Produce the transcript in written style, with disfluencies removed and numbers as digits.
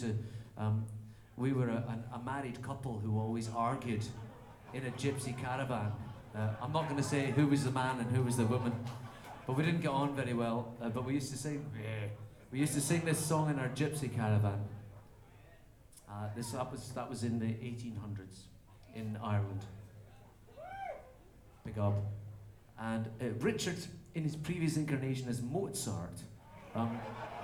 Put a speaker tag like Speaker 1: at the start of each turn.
Speaker 1: to, we were a married couple who always argued in a gypsy caravan. I'm not going to say who was the man and who was the woman, but we didn't get on very well. But we used to sing, we used to sing this song in our gypsy caravan. That was in the 1800s in Ireland. Big up. And Richard, in his previous incarnation as Mozart,